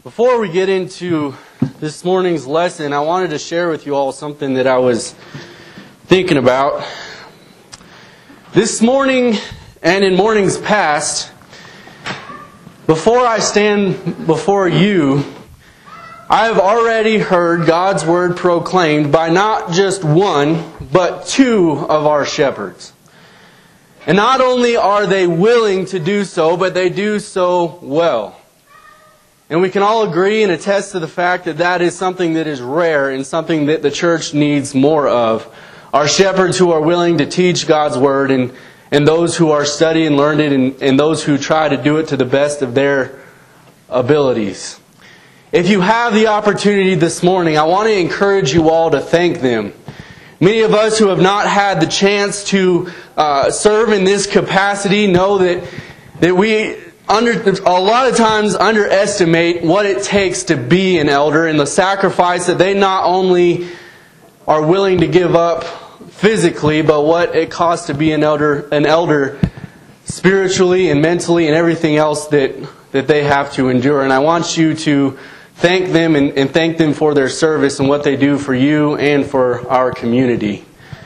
Before we get into this morning's lesson, I wanted to share with you all something that I was thinking about. This morning and in mornings past, before I stand before you, I have already heard God's Word proclaimed by not just one, but two of our shepherds. And not only are they willing to do so, but they do so well. And we can all agree and attest to the fact that that is something that is rare and something that the church needs more of. Our shepherds who are willing to teach God's Word and those who are study and learned it and those who try to do it to the best of their abilities. If you have the opportunity this morning, I want to encourage you all to thank them. Many of us who have not had the chance to serve in this capacity know that we a lot of times underestimate what it takes to be an elder and the sacrifice that they not only are willing to give up physically, but what it costs to be an elder spiritually and mentally and everything else that they have to endure. And I want you to thank them and thank them for their service and what they do for you and for our community.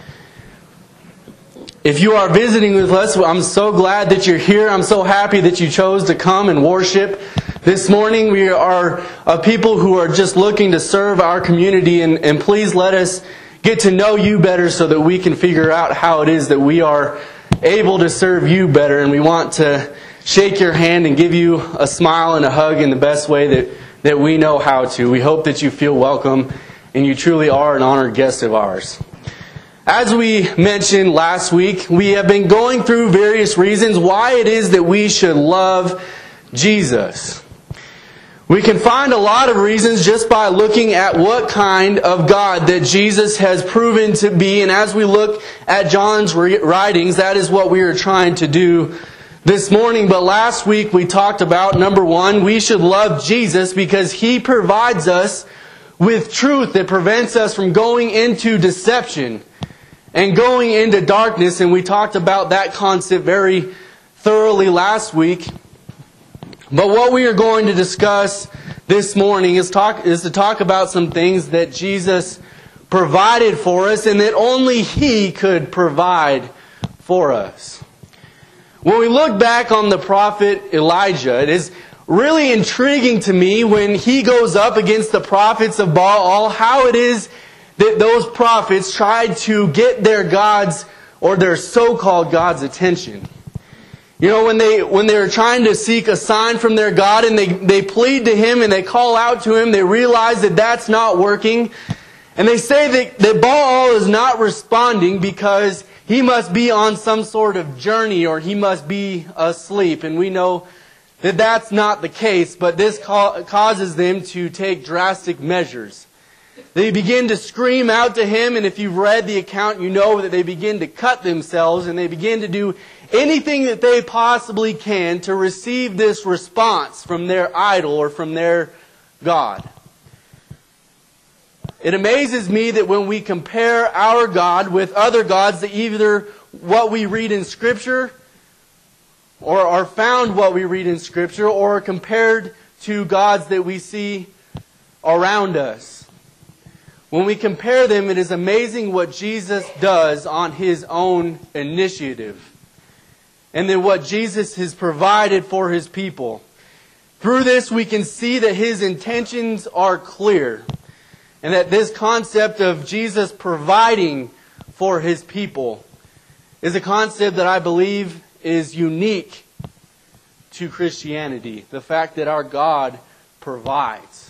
If you are visiting with us, I'm so glad that you're here. I'm so happy that you chose to come and worship this morning. We are a people who are just looking to serve our community, and please let us get to know you better so that we can figure out how it is that we are able to serve you better. And we want to shake your hand and give you a smile and a hug in the best way that we know how to. We hope that you feel welcome and you truly are an honored guest of ours. As we mentioned last week, we have been going through various reasons why it is that we should love Jesus. We can find a lot of reasons just by looking at what kind of God that Jesus has proven to be. And as we look at John's writings, that is what we are trying to do this morning. But last week we talked about, number one, we should love Jesus because He provides us with truth that prevents us from going into deception and going into darkness. And we talked about that concept very thoroughly last week. But what we are going to discuss this morning is to talk about some things that Jesus provided for us and that only He could provide for us. When we look back on the prophet Elijah, it is really intriguing to me when he goes up against the prophets of Baal, how it is that those prophets tried to get their gods or their so-called God's attention. You know, when they are trying to seek a sign from their God and they plead to Him and they call out to Him, they realize that that's not working. And they say that Baal is not responding because he must be on some sort of journey or he must be asleep. And we know that that's not the case, but this causes them to take drastic measures. They begin to scream out to Him, and if you've read the account, you know that they begin to cut themselves and they begin to do anything that they possibly can to receive this response from their idol or from their God. It amazes me that when we compare our God with other gods, that either what we read in Scripture or are found what we read in Scripture or are compared to gods that we see around us. When we compare them, it is amazing what Jesus does on His own initiative. And then what Jesus has provided for His people. Through this we can see that His intentions are clear. And that this concept of Jesus providing for His people is a concept that I believe is unique to Christianity. The fact that our God provides.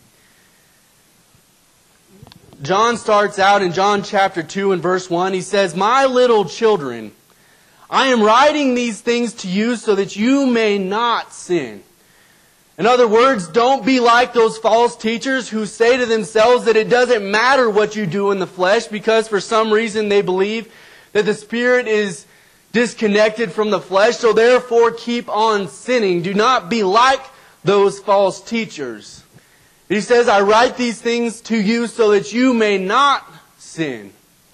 John starts out in John chapter 2 and verse 1. He says, "My little children, I am writing these things to you so that you may not sin." In other words, don't be like those false teachers who say to themselves that it doesn't matter what you do in the flesh because for some reason they believe that the Spirit is disconnected from the flesh, so therefore keep on sinning. Do not be like those false teachers. He says, "I write these things to you so that you may not sin."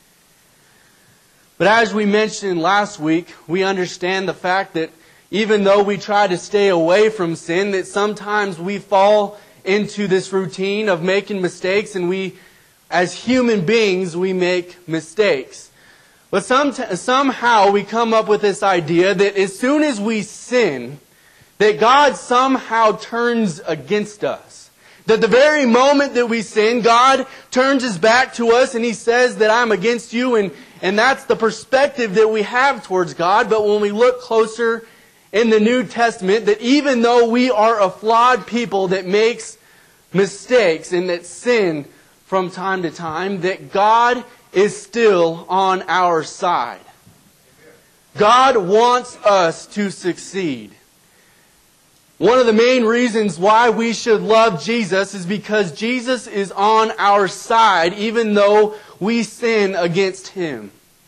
But as we mentioned last week, we understand the fact that even though we try to stay away from sin, that sometimes we fall into this routine of making mistakes, and we, as human beings, we make mistakes. But somehow we come up with this idea that as soon as we sin, that God somehow turns against us. That the very moment that we sin, God turns His back to us and He says that I'm against you, and that's the perspective that we have towards God. But when we look closer in the New Testament, that even though we are a flawed people that makes mistakes and that sin from time to time, that God is still on our side. God wants us to succeed. One of the main reasons why we should love Jesus is because Jesus is on our side even though we sin against Him.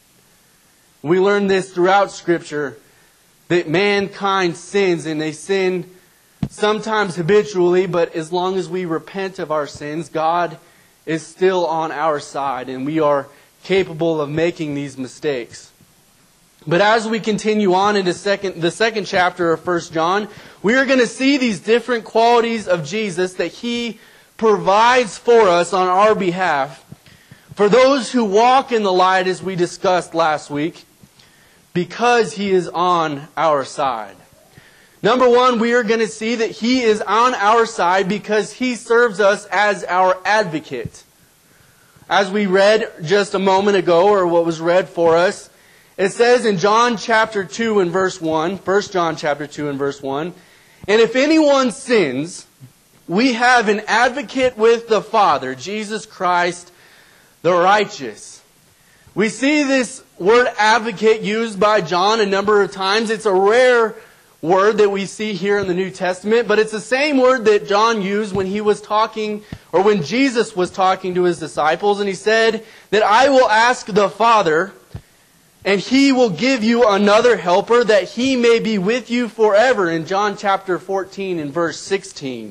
We learn this throughout Scripture, that mankind sins, and they sin sometimes habitually, but as long as we repent of our sins, God is still on our side, and we are capable of making these mistakes. But as we continue on into the second chapter of 1 John, we are going to see these different qualities of Jesus that He provides for us on our behalf. For those who walk in the light, as we discussed last week, because He is on our side. Number one, we are going to see that He is on our side because He serves us as our advocate. As we read just a moment ago, or what was read for us, it says in John chapter 2 and verse 1, 1 John chapter 2 and verse 1, and if anyone sins, we have an advocate with the Father, Jesus Christ the righteous. We see this word advocate used by John a number of times. It's a rare word that we see here in the New Testament, but it's the same word that John used when he was talking, or when Jesus was talking to His disciples, and He said that I will ask the Father, and He will give you another helper, that He may be with you forever, in John chapter 14 and verse 16.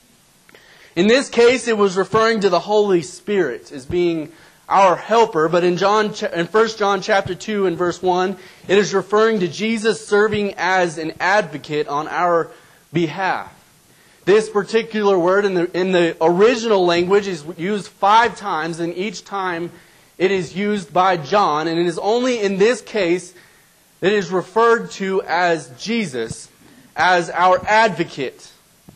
In this case, it was referring to the Holy Spirit as being our helper, but in 1 John chapter 2 and verse 1, it is referring to Jesus serving as an advocate on our behalf. This particular word in the original language is used 5 times, and each time it is used by John, and it is only in this case that it is referred to as Jesus, as our advocate.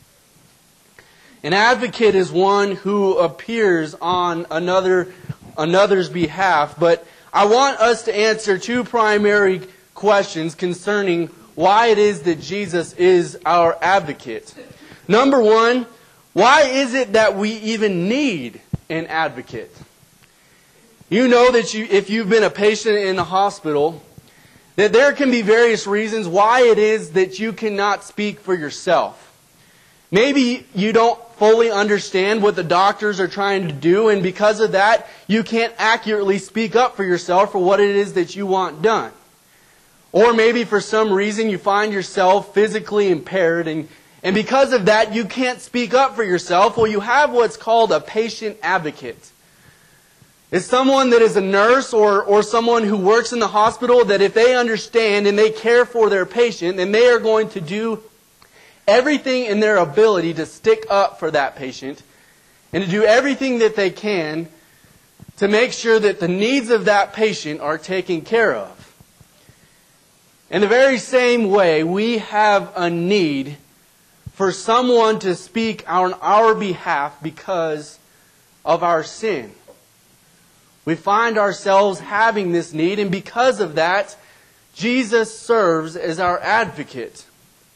An advocate is one who appears on another's behalf, but I want us to answer 2 primary questions concerning why it is that Jesus is our advocate. Number one, why is it that we even need an advocate? You know that if you've been a patient in the hospital, that there can be various reasons why it is that you cannot speak for yourself. Maybe you don't fully understand what the doctors are trying to do, and because of that, you can't accurately speak up for yourself for what it is that you want done. Or maybe for some reason you find yourself physically impaired, and because of that, you can't speak up for yourself. Well, you have what's called a patient advocate. It's someone that is a nurse or someone who works in the hospital that if they understand and they care for their patient, then they are going to do everything in their ability to stick up for that patient and to do everything that they can to make sure that the needs of that patient are taken care of. In the very same way, we have a need for someone to speak on our behalf because of our sin. We find ourselves having this need, and because of that, Jesus serves as our advocate.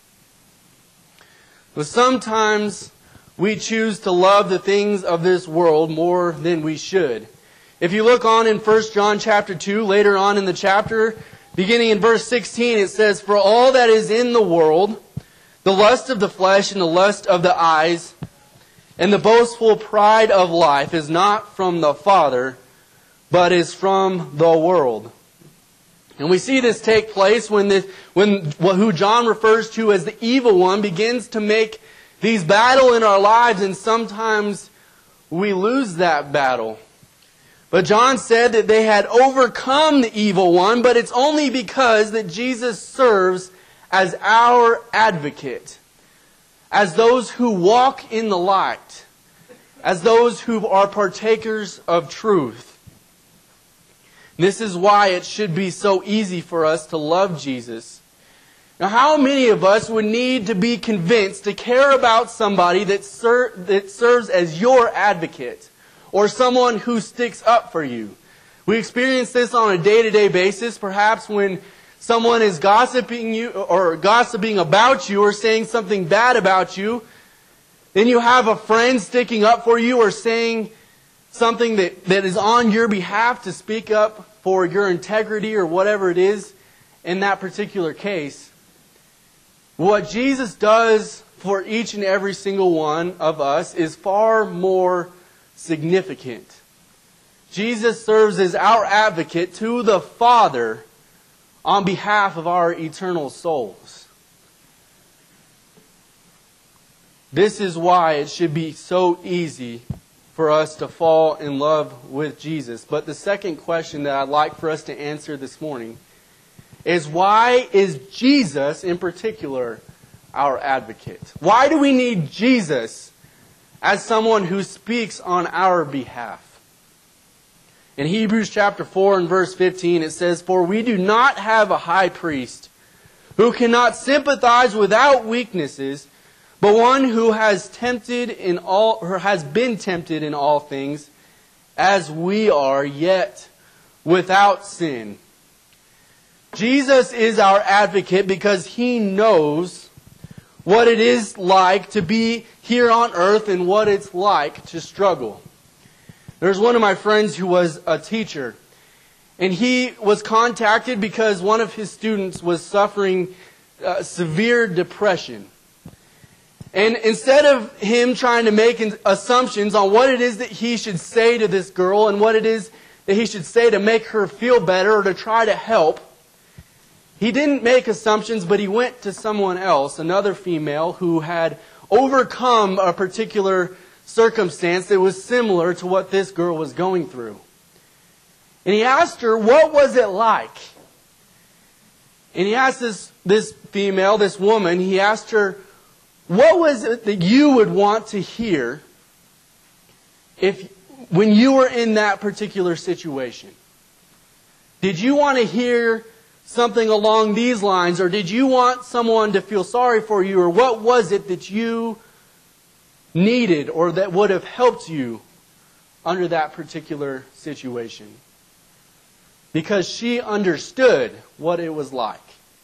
But sometimes we choose to love the things of this world more than we should. If you look on in 1 John chapter 2, later on in the chapter, beginning in verse 16, it says, "For all that is in the world, the lust of the flesh and the lust of the eyes, and the boastful pride of life is not from the Father, but is from the world." And we see this take place when who John refers to as the evil one begins to make these battle in our lives, and sometimes we lose that battle. But John said that they had overcome the evil one, but it's only because that Jesus serves as our advocate. as those who walk in the light, as those who are partakers of truth. This is why it should be so easy for us to love Jesus. Now, how many of us would need to be convinced to care about somebody that serves as your advocate, or someone who sticks up for you? We experience this on a day-to-day basis, perhaps when someone is gossiping you or gossiping about you or saying something bad about you. Then you have a friend sticking up for you or saying something that is on your behalf to speak up for your integrity or whatever it is in that particular case. What Jesus does for each and every single one of us is far more significant. Jesus serves as our advocate to the Father on behalf of our eternal souls. This is why it should be so easy for us to fall in love with Jesus. But the second question that I'd like for us to answer this morning is, why is Jesus in particular our advocate? Why do we need Jesus as someone who speaks on our behalf? In Hebrews chapter 4 and verse 15 it says, "For we do not have a high priest who cannot sympathize with our weaknesses, but one who has been tempted in all things, as we are, yet without sin." Jesus is our advocate because He knows what it is like to be here on earth and what it's like to struggle. There's one of my friends who was a teacher, and he was contacted because one of his students was suffering severe depression. And instead of him trying to make assumptions on what it is that he should say to this girl and what it is that he should say to make her feel better or to try to help, he didn't make assumptions, but he went to someone else, another female, who had overcome a particular circumstance that was similar to what this girl was going through. And he asked her, what was it like? And he asked this female, this woman, he asked her, what was it that you would want to hear when you were in that particular situation? Did you want to hear something along these lines, or did you want someone to feel sorry for you, or what was it that you needed or that would have helped you under that particular situation? Because she understood what it was like.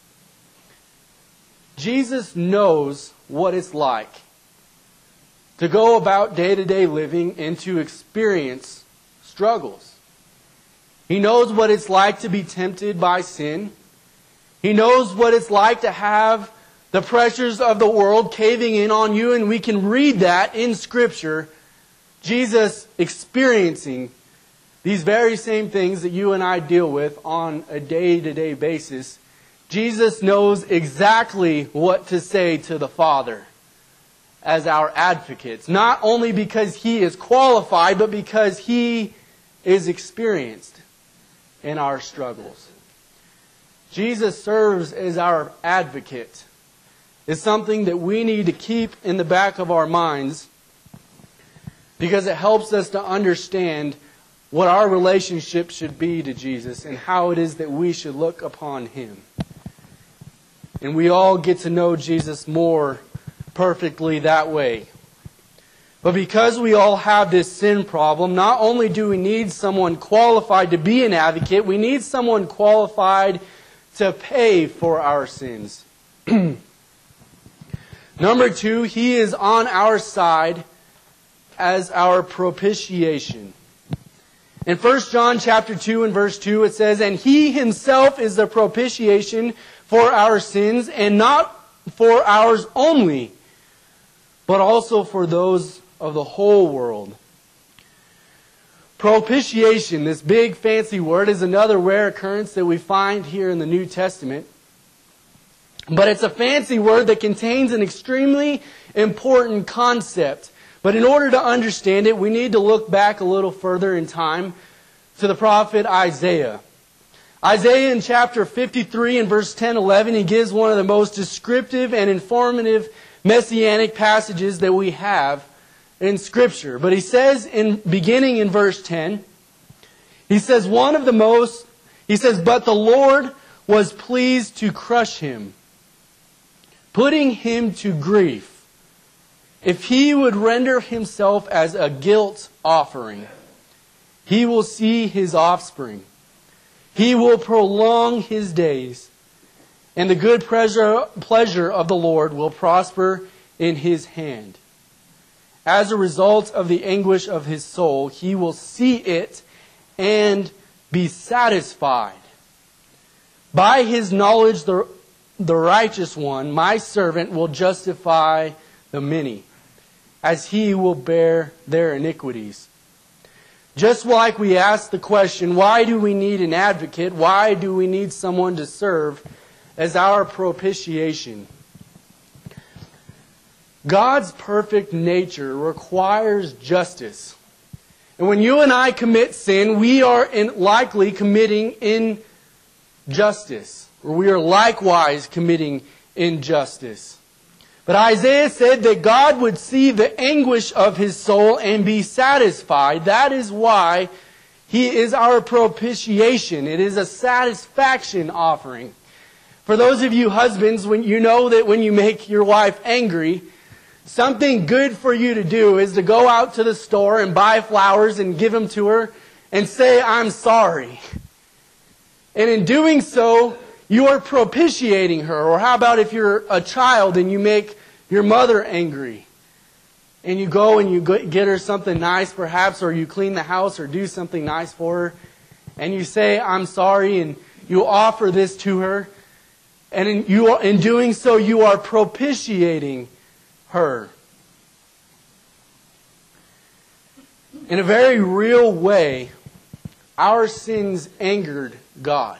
Jesus knows what it's like to go about day-to-day living and to experience struggles. He knows what it's like to be tempted by sin. He knows what it's like to have the pressures of the world caving in on you, and we can read that in Scripture. Jesus experiencing these very same things that you and I deal with on a day-to-day basis. Jesus knows exactly what to say to the Father as our advocate. Not only because He is qualified, but because He is experienced in our struggles. Jesus serves as our advocate. It's something that we need to keep in the back of our minds, because it helps us to understand what our relationship should be to Jesus and how it is that we should look upon Him. And we all get to know Jesus more perfectly that way. But because we all have this sin problem, not only do we need someone qualified to be an advocate, we need someone qualified to pay for our sins. Number 2, He is on our side as our propitiation. In 1 John chapter 2 and verse 2 it says, "And He Himself is the propitiation for our sins, and not for ours only, but also for those of the whole world." Propitiation, this big fancy word, is another rare occurrence that we find here in the New Testament. But it's a fancy word that contains an extremely important concept. But in order to understand it, we need to look back a little further in time to the prophet Isaiah. Isaiah in chapter 53 and verse 10-11, he gives one of the most descriptive and informative messianic passages that we have in Scripture. But he says, beginning in verse 10, he says, but the Lord was pleased to crush him, putting him to grief, if he would render himself as a guilt offering. He will see his offspring. He will prolong his days, and the good pleasure of the Lord will prosper in his hand. As a result of the anguish of his soul, he will see it and be satisfied. By his knowledge, the righteous one, my servant, will justify the many, as he will bear their iniquities. Just like we ask the question, why do we need an advocate? Why do we need someone to serve as our propitiation? God's perfect nature requires justice. And when you and I commit sin, we are likely committing injustice, or we are likewise committing injustice. But Isaiah said that God would see the anguish of his soul and be satisfied. That is why he is our propitiation. It is a satisfaction offering. For those of you husbands, when you know that when you make your wife angry, something good for you to do is to go out to the store and buy flowers and give them to her and say, I'm sorry. And in doing so, you are propitiating her. Or how about if you're a child and you make your mother angry and you go and you get her something nice perhaps, or you clean the house or do something nice for her and you say, I'm sorry, and you offer this to her. And in doing so, you are propitiating her. In a very real way, our sins angered God.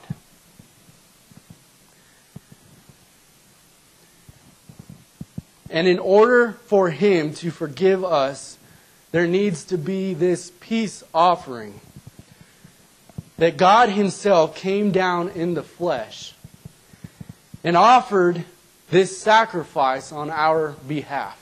And in order for him to forgive us, there needs to be this peace offering. That God himself came down in the flesh and offered this sacrifice on our behalf.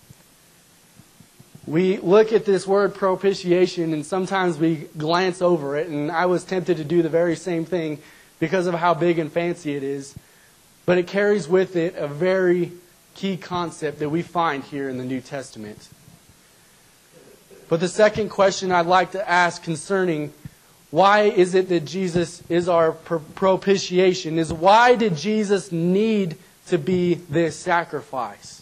We look at this word propitiation and sometimes we glance over it, and I was tempted to do the very same thing because of how big and fancy it is. But it carries with it a very key concept that we find here in the New Testament. But the second question I'd like to ask concerning why is it that Jesus is our propitiation is, why did Jesus need to be this sacrifice?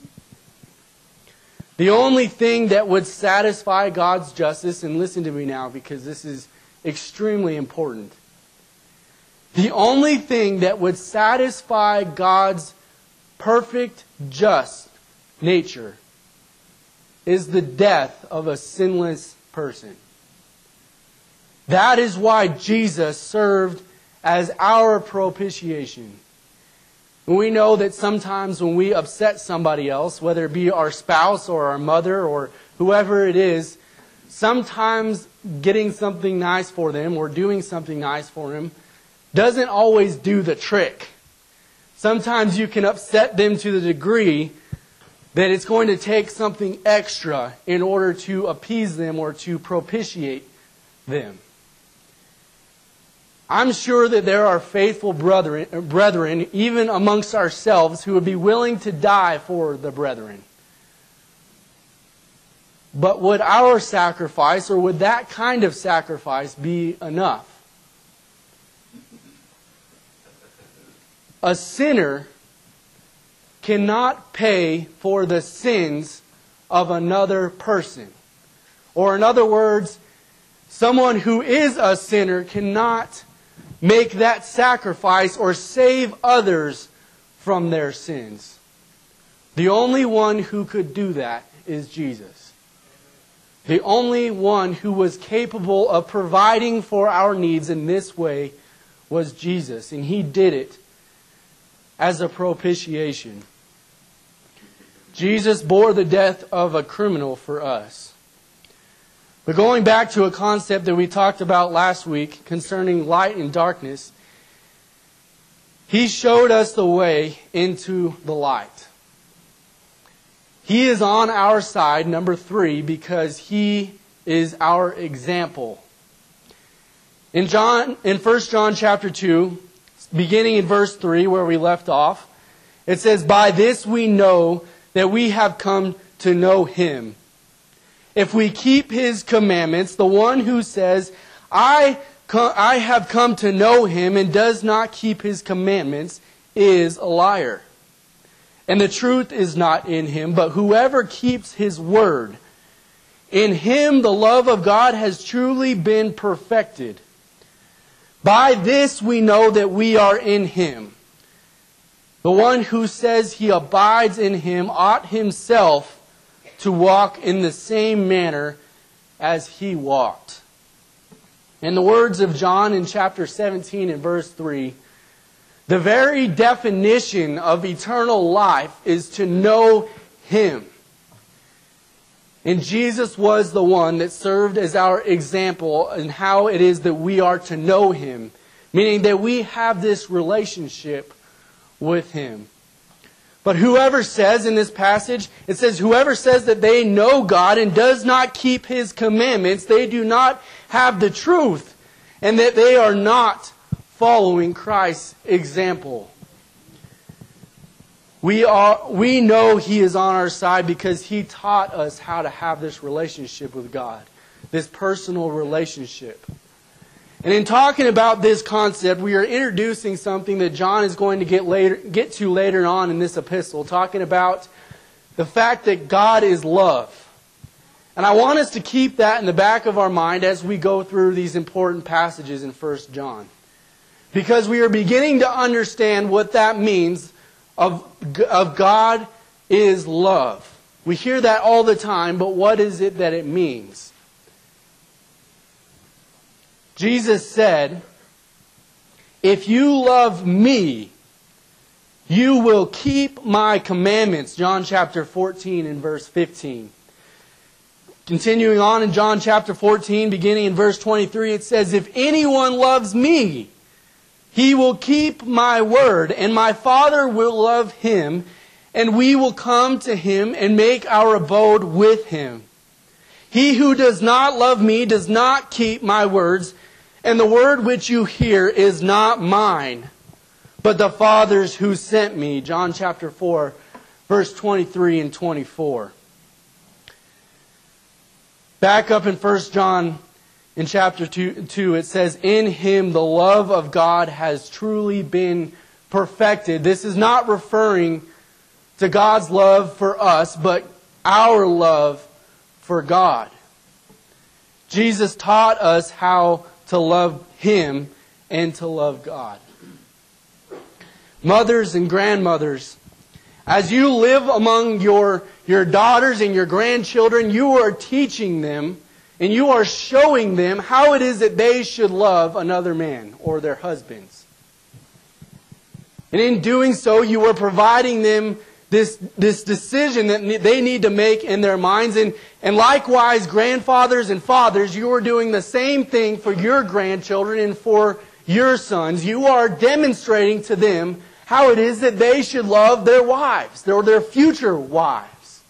The only thing that would satisfy God's justice, and listen to me now because this is extremely important. The only thing that would satisfy God's perfect, just nature is the death of a sinless person. That is why Jesus served as our propitiation. We know that sometimes when we upset somebody else, whether it be our spouse or our mother or whoever it is, sometimes getting something nice for them or doing something nice for them doesn't always do the trick. Sometimes you can upset them to the degree that it's going to take something extra in order to appease them or to propitiate them. I'm sure that there are faithful brethren, even amongst ourselves, who would be willing to die for the brethren. But would our sacrifice, or would that kind of sacrifice, be enough? A sinner cannot pay for the sins of another person. Or in other words, someone who is a sinner cannot make that sacrifice or save others from their sins. The only one who could do that is Jesus. The only one who was capable of providing for our needs in this way was Jesus. And He did it as a propitiation. Jesus bore the death of a criminal for us. But going back to a concept that we talked about last week concerning light and darkness, He showed us the way into the light. He is on our side, number 3, because He is our example. In 1 John chapter 2, beginning in verse 3 where we left off, it says, "By this we know that we have come to know Him, if we keep His commandments. The one who says, I have come to know Him, and does not keep His commandments is a liar. And the truth is not in him, but whoever keeps His word, in him the love of God has truly been perfected. By this we know that we are in Him. The one who says he abides in Him ought himself to walk in the same manner as He walked." In the words of John in chapter 17 and verse 3, the very definition of eternal life is to know Him. And Jesus was the one that served as our example in how it is that we are to know Him, meaning that we have this relationship with Him. But whoever says in this passage, it says, whoever says that they know God and does not keep His commandments, they do not have the truth, and that they are not following Christ's example. We know He is on our side because He taught us how to have this relationship with God, this personal relationship. And in talking about this concept, we are introducing something that John is going to get to later on in this epistle, talking about the fact that God is love. And I want us to keep that in the back of our mind as we go through these important passages in 1 John. Because we are beginning to understand what that means of God is love. We hear that all the time, but what is it that it means? Jesus said, "If you love me, you will keep my commandments." John chapter 14 and verse 15. Continuing on in John chapter 14, beginning in verse 23, it says, "If anyone loves me, he will keep my word, and my Father will love him, and we will come to him and make our abode with him. He who does not love me does not keep my words, and the word which you hear is not mine, but the Father's who sent me." John chapter 4, verse 23 and 24. Back up in 1 John in chapter 2, it says, "In Him the love of God has truly been perfected." This is not referring to God's love for us, but our love for God. Jesus taught us how to love Him and to love God. Mothers and grandmothers, as you live among your daughters and your grandchildren, you are teaching them and you are showing them how it is that they should love another man or their husbands. And in doing so, you are providing them this decision that they need to make in their minds. And likewise, grandfathers and fathers, you are doing the same thing for your grandchildren and for your sons. You are demonstrating to them how it is that they should love their wives, or their future wives.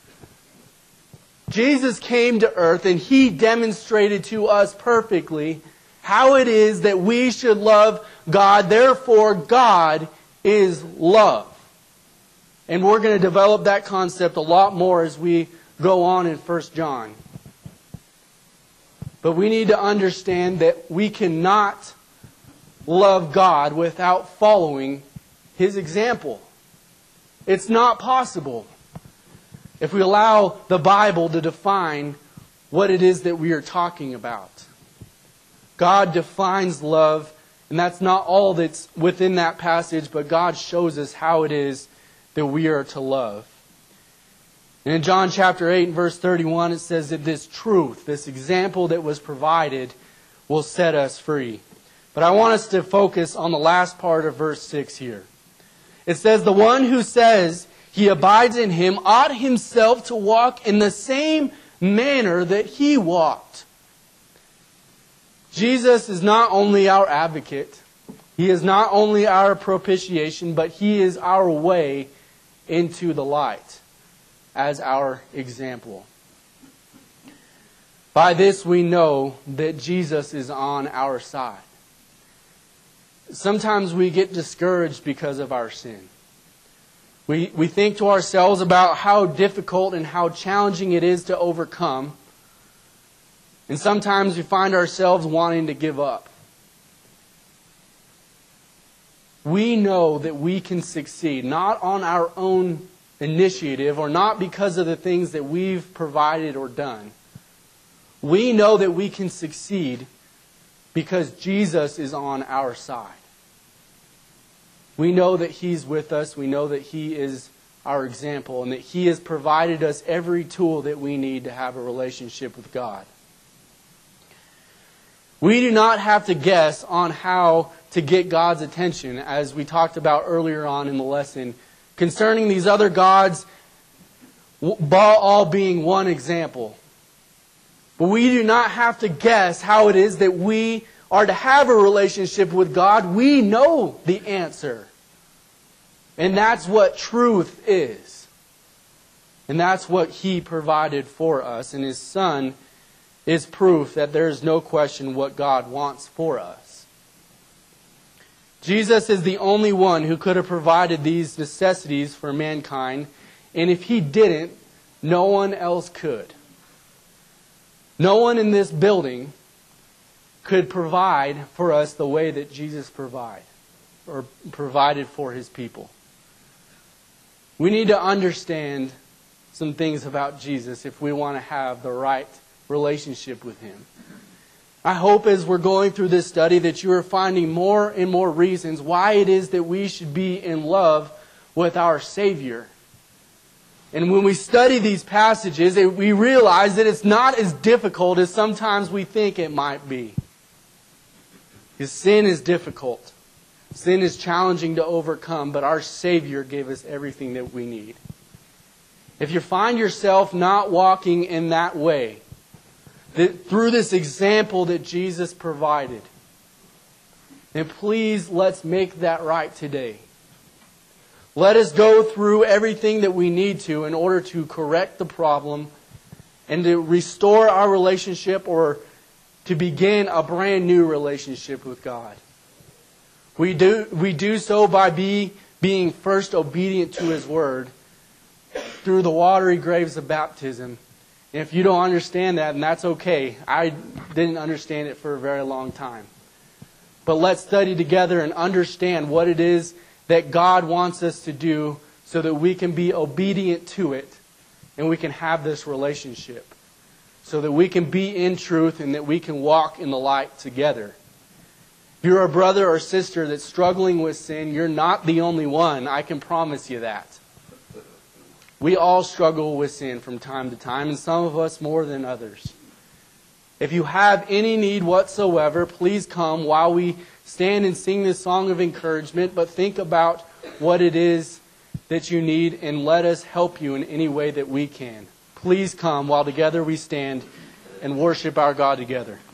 Jesus came to earth and He demonstrated to us perfectly how it is that we should love God. Therefore, God is love. And we're going to develop that concept a lot more as we go on in 1 John. But we need to understand that we cannot love God without following His example. It's not possible if we allow the Bible to define what it is that we are talking about. God defines love, and that's not all that's within that passage, but God shows us how it is that we are to love. And in John chapter 8 and verse 31, it says that this truth, this example that was provided, will set us free. But I want us to focus on the last part of verse 6 here. It says, "The one who says he abides in Him ought himself to walk in the same manner that He walked." Jesus is not only our advocate, He is not only our propitiation, but He is our way into the light. as our example. By this we know that Jesus is on our side. Sometimes we get discouraged because of our sin. We think to ourselves about how difficult and how challenging it is to overcome. And sometimes we find ourselves wanting to give up. We know that we can succeed, not on our own initiative or not because of the things that we've provided or done. We know that we can succeed because Jesus is on our side. We know that He's with us. We know that He is our example and that He has provided us every tool that we need to have a relationship with God. We do not have to guess on how to get God's attention, as we talked about earlier on in the lesson, concerning these other gods, Baal being one example. But we do not have to guess how it is that we are to have a relationship with God. We know the answer. And that's what truth is. And that's what He provided for us. And His Son is proof that there is no question what God wants for us. Jesus is the only one who could have provided these necessities for mankind. And if He didn't, no one else could. No one in this building could provide for us the way that Jesus provided for His people. We need to understand some things about Jesus if we want to have the right relationship with Him. I hope as we're going through this study that you are finding more and more reasons why it is that we should be in love with our Savior. And when we study these passages, we realize that it's not as difficult as sometimes we think it might be. Because sin is difficult. Sin is challenging to overcome, but our Savior gave us everything that we need. If you find yourself not walking in that way, that through this example that Jesus provided, then please let's make that right today. Let us go through everything that we need to in order to correct the problem and to restore our relationship or to begin a brand new relationship with God. We do so by being first obedient to His Word through the watery graves of baptism. And if you don't understand that, then that's okay. I didn't understand it for a very long time. But let's study together and understand what it is that God wants us to do so that we can be obedient to it and we can have this relationship. So that we can be in truth and that we can walk in the light together. If you're a brother or sister that's struggling with sin, you're not the only one. I can promise you that. We all struggle with sin from time to time, and some of us more than others. If you have any need whatsoever, please come while we stand and sing this song of encouragement, but think about what it is that you need and let us help you in any way that we can. Please come while together we stand and worship our God together.